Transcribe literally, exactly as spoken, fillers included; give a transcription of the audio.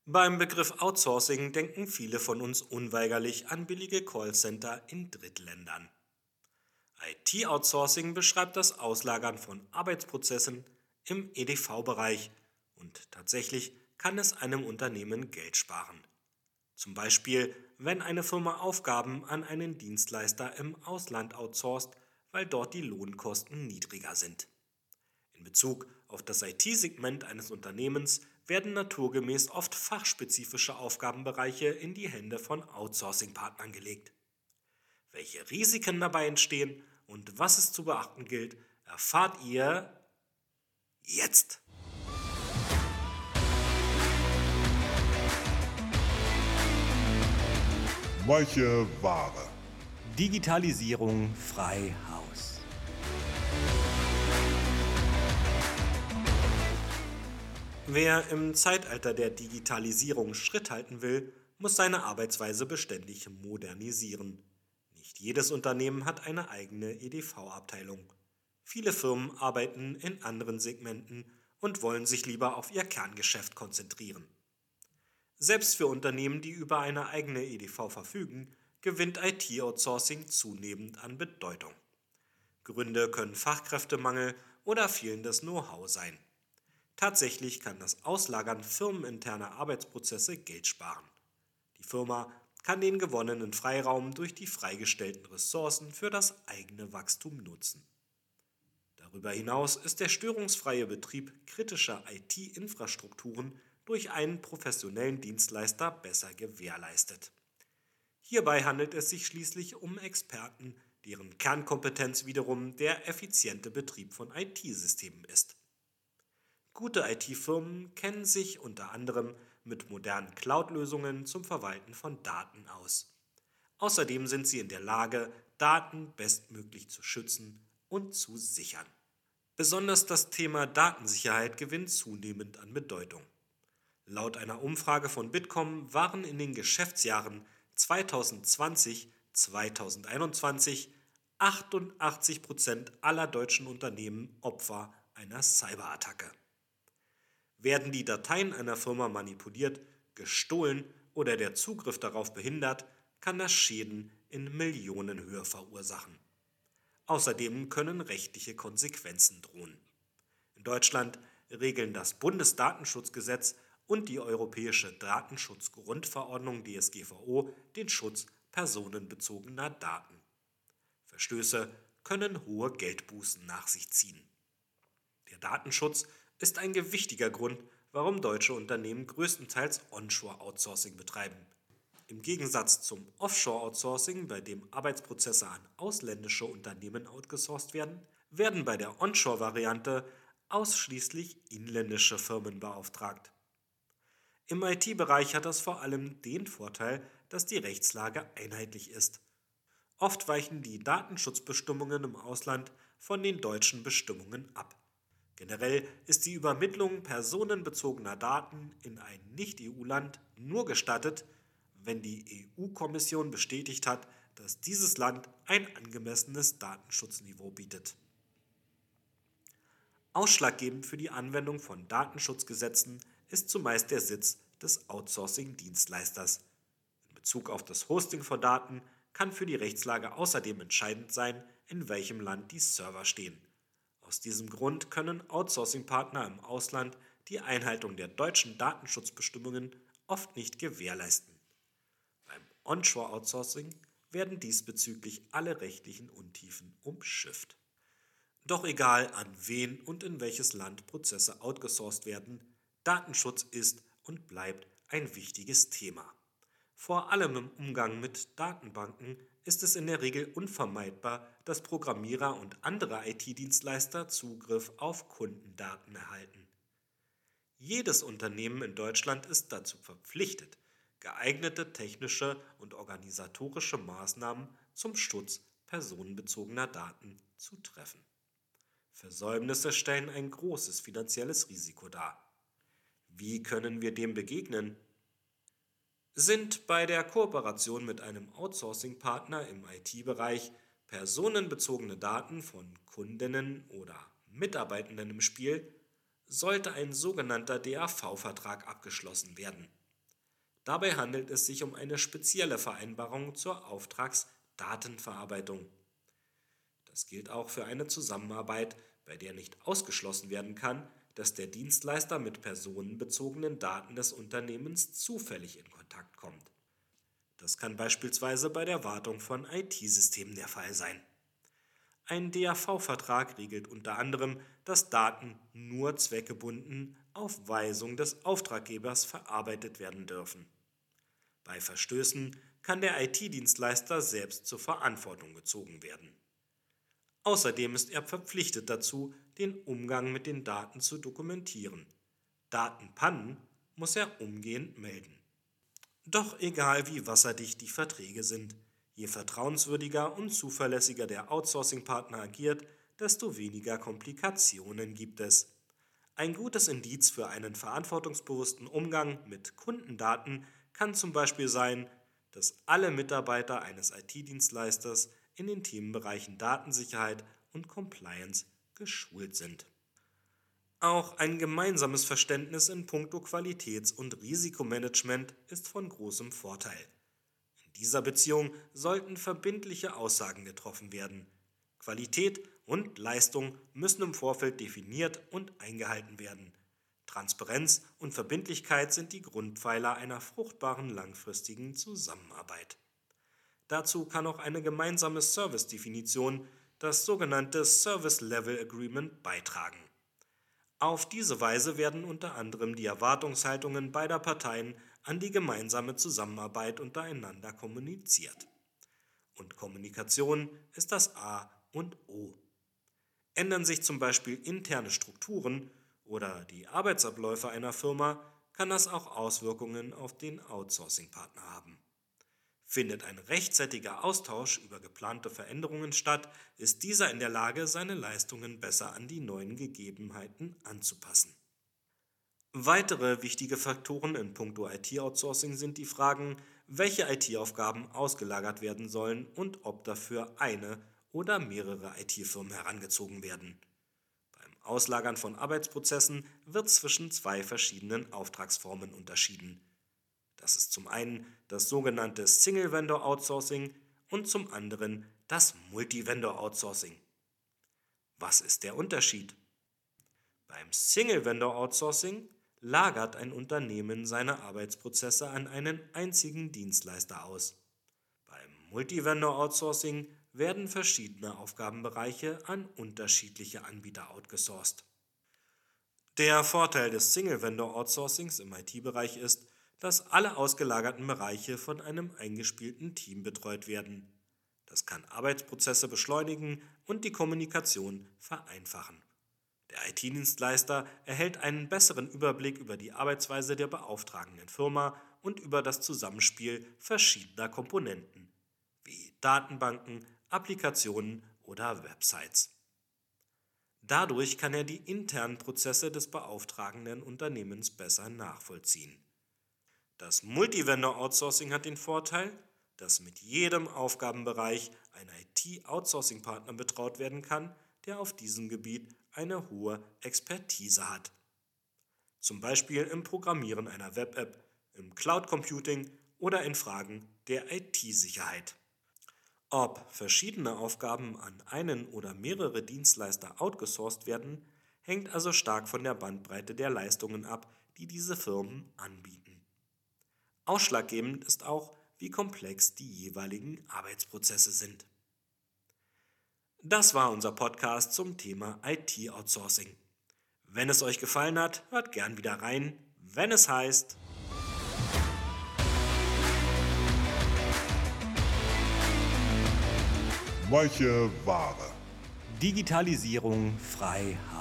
Beim Begriff Outsourcing denken viele von uns unweigerlich an billige Callcenter in Drittländern. I T-Outsourcing beschreibt das Auslagern von Arbeitsprozessen im E D V-Bereich und tatsächlich kann es einem Unternehmen Geld sparen. Zum Beispiel, wenn eine Firma Aufgaben an einen Dienstleister im Ausland outsourced, weil dort die Lohnkosten niedriger sind. In Bezug auf das I T-Segment eines Unternehmens werden naturgemäß oft fachspezifische Aufgabenbereiche in die Hände von Outsourcing-Partnern gelegt. Welche Risiken dabei entstehen und was es zu beachten gilt, erfahrt ihr jetzt. Weiche Ware. Digitalisierung frei Haus. Wer im Zeitalter der Digitalisierung Schritt halten will, muss seine Arbeitsweise beständig modernisieren. Nicht jedes Unternehmen hat eine eigene E D V-Abteilung. Viele Firmen arbeiten in anderen Segmenten und wollen sich lieber auf ihr Kerngeschäft konzentrieren. Selbst für Unternehmen, die über eine eigene E D V verfügen, gewinnt I T-Outsourcing zunehmend an Bedeutung. Gründe können Fachkräftemangel oder fehlendes Know-how sein. Tatsächlich kann das Auslagern firmeninterner Arbeitsprozesse Geld sparen. Die Firma kann den gewonnenen Freiraum durch die freigestellten Ressourcen für das eigene Wachstum nutzen. Darüber hinaus ist der störungsfreie Betrieb kritischer I T-Infrastrukturen durch einen professionellen Dienstleister besser gewährleistet. Hierbei handelt es sich schließlich um Experten, deren Kernkompetenz wiederum der effiziente Betrieb von I T-Systemen ist. Gute I T-Firmen kennen sich unter anderem mit modernen Cloud-Lösungen zum Verwalten von Daten aus. Außerdem sind sie in der Lage, Daten bestmöglich zu schützen und zu sichern. Besonders das Thema Datensicherheit gewinnt zunehmend an Bedeutung. Laut einer Umfrage von Bitkom waren in den Geschäftsjahren zweitausendzwanzig bis zweitausendeinundzwanzig achtundachtzig Prozent aller deutschen Unternehmen Opfer einer Cyberattacke. Werden die Dateien einer Firma manipuliert, gestohlen oder der Zugriff darauf behindert, kann das Schäden in Millionenhöhe verursachen. Außerdem können rechtliche Konsequenzen drohen. In Deutschland regeln das Bundesdatenschutzgesetz und die Europäische Datenschutzgrundverordnung D S G V O den Schutz personenbezogener Daten. Verstöße können hohe Geldbußen nach sich ziehen. Der Datenschutz ist ein gewichtiger Grund, warum deutsche Unternehmen größtenteils Onshore-Outsourcing betreiben. Im Gegensatz zum Offshore-Outsourcing, bei dem Arbeitsprozesse an ausländische Unternehmen outgesourced werden, werden bei der Onshore-Variante ausschließlich inländische Firmen beauftragt. Im I T-Bereich hat das vor allem den Vorteil, dass die Rechtslage einheitlich ist. Oft weichen die Datenschutzbestimmungen im Ausland von den deutschen Bestimmungen ab. Generell ist die Übermittlung personenbezogener Daten in ein Nicht-E U-Land nur gestattet, wenn die E U-Kommission bestätigt hat, dass dieses Land ein angemessenes Datenschutzniveau bietet. Ausschlaggebend für die Anwendung von Datenschutzgesetzen ist zumeist der Sitz des Outsourcing-Dienstleisters. In Bezug auf das Hosting von Daten kann für die Rechtslage außerdem entscheidend sein, in welchem Land die Server stehen. Aus diesem Grund können Outsourcing-Partner im Ausland die Einhaltung der deutschen Datenschutzbestimmungen oft nicht gewährleisten. Beim Onshore-Outsourcing werden diesbezüglich alle rechtlichen Untiefen umschifft. Doch egal, an wen und in welches Land Prozesse outgesourced werden, Datenschutz ist und bleibt ein wichtiges Thema. Vor allem im Umgang mit Datenbanken ist es in der Regel unvermeidbar, dass Programmierer und andere I T-Dienstleister Zugriff auf Kundendaten erhalten. Jedes Unternehmen in Deutschland ist dazu verpflichtet, geeignete technische und organisatorische Maßnahmen zum Schutz personenbezogener Daten zu treffen. Versäumnisse stellen ein großes finanzielles Risiko dar. Wie können wir dem begegnen? Sind bei der Kooperation mit einem Outsourcing-Partner im I T-Bereich personenbezogene Daten von Kundinnen oder Mitarbeitenden im Spiel, sollte ein sogenannter D A V-Vertrag abgeschlossen werden. Dabei handelt es sich um eine spezielle Vereinbarung zur Auftragsdatenverarbeitung. Das gilt auch für eine Zusammenarbeit, bei der nicht ausgeschlossen werden kann, dass der Dienstleister mit personenbezogenen Daten des Unternehmens zufällig in Kontakt kommt. Das kann beispielsweise bei der Wartung von I T-Systemen der Fall sein. Ein D A V-Vertrag regelt unter anderem, dass Daten nur zweckgebunden auf Weisung des Auftraggebers verarbeitet werden dürfen. Bei Verstößen kann der I T-Dienstleister selbst zur Verantwortung gezogen werden. Außerdem ist er verpflichtet dazu, den Umgang mit den Daten zu dokumentieren. Datenpannen muss er umgehend melden. Doch egal wie wasserdicht die Verträge sind, je vertrauenswürdiger und zuverlässiger der Outsourcing-Partner agiert, desto weniger Komplikationen gibt es. Ein gutes Indiz für einen verantwortungsbewussten Umgang mit Kundendaten kann zum Beispiel sein, dass alle Mitarbeiter eines I T-Dienstleisters in den Themenbereichen Datensicherheit und Compliance geschult sind. Auch ein gemeinsames Verständnis in puncto Qualitäts- und Risikomanagement ist von großem Vorteil. In dieser Beziehung sollten verbindliche Aussagen getroffen werden. Qualität und Leistung müssen im Vorfeld definiert und eingehalten werden. Transparenz und Verbindlichkeit sind die Grundpfeiler einer fruchtbaren langfristigen Zusammenarbeit. Dazu kann auch eine gemeinsame Service-Definition, das sogenannte Service Level Agreement, beitragen. Auf diese Weise werden unter anderem die Erwartungshaltungen beider Parteien an die gemeinsame Zusammenarbeit untereinander kommuniziert. Und Kommunikation ist das A und O. Ändern sich zum Beispiel interne Strukturen oder die Arbeitsabläufe einer Firma, kann das auch Auswirkungen auf den Outsourcing-Partner haben. Findet ein rechtzeitiger Austausch über geplante Veränderungen statt, ist dieser in der Lage, seine Leistungen besser an die neuen Gegebenheiten anzupassen. Weitere wichtige Faktoren in puncto I T-Outsourcing sind die Fragen, welche I T-Aufgaben ausgelagert werden sollen und ob dafür eine oder mehrere I T-Firmen herangezogen werden. Beim Auslagern von Arbeitsprozessen wird zwischen zwei verschiedenen Auftragsformen unterschieden. Das ist zum einen das sogenannte Single-Vendor-Outsourcing und zum anderen das Multi-Vendor-Outsourcing. Was ist der Unterschied? Beim Single-Vendor-Outsourcing lagert ein Unternehmen seine Arbeitsprozesse an einen einzigen Dienstleister aus. Beim Multi-Vendor-Outsourcing werden verschiedene Aufgabenbereiche an unterschiedliche Anbieter outgesourced. Der Vorteil des Single-Vendor-Outsourcings im I T-Bereich ist, dass alle ausgelagerten Bereiche von einem eingespielten Team betreut werden. Das kann Arbeitsprozesse beschleunigen und die Kommunikation vereinfachen. Der I T-Dienstleister erhält einen besseren Überblick über die Arbeitsweise der beauftragenden Firma und über das Zusammenspiel verschiedener Komponenten, wie Datenbanken, Applikationen oder Websites. Dadurch kann er die internen Prozesse des beauftragenden Unternehmens besser nachvollziehen. Das Multi-Vendor-Outsourcing hat den Vorteil, dass mit jedem Aufgabenbereich ein I T-Outsourcing-Partner betraut werden kann, der auf diesem Gebiet eine hohe Expertise hat. Zum Beispiel im Programmieren einer Web-App, im Cloud-Computing oder in Fragen der I T-Sicherheit. Ob verschiedene Aufgaben an einen oder mehrere Dienstleister outgesourced werden, hängt also stark von der Bandbreite der Leistungen ab, die diese Firmen anbieten. Ausschlaggebend ist auch, wie komplex die jeweiligen Arbeitsprozesse sind. Das war unser Podcast zum Thema I T-Outsourcing. Wenn es euch gefallen hat, hört gern wieder rein, wenn es heißt Weiche Ware. Digitalisierung frei